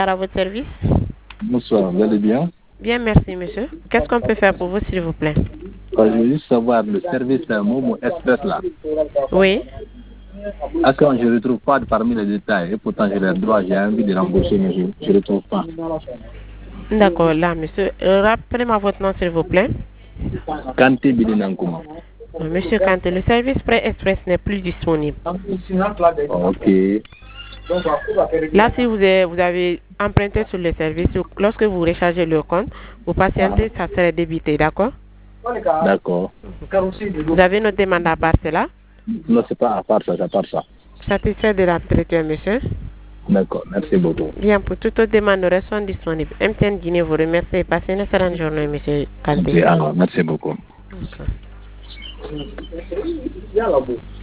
À votre service. Bonsoir, vous allez bien? Bien, merci, monsieur. Qu'est-ce qu'on peut faire pour vous, s'il vous plaît? Je veux juste savoir le service Momo Express là. Oui. À quand je ne retrouve pas parmi les détails et pourtant j'ai le droit, j'ai envie de rembourser, mais je ne retrouve pas. D'accord, là, monsieur. Rappelez-moi votre nom, s'il vous plaît. Kanté Bidinankouma. Monsieur Kanté, le service Prêt Express n'est plus disponible. Ok. Là, si vous avez emprunté sur le service, lorsque vous rechargez le compte, vous patientez, ça serait débité, d'accord? D'accord. Vous avez noté mandat par cela? Non, c'est pas à part ça, c'est à part ça. Satisfait de l'entretien, monsieur? D'accord, merci beaucoup. Bien, pour toute autre demande, nous restons disponibles. MTN Guinée vous remercie et passez une excellente journée, monsieur Kanté. Ok, alors, merci beaucoup. Okay.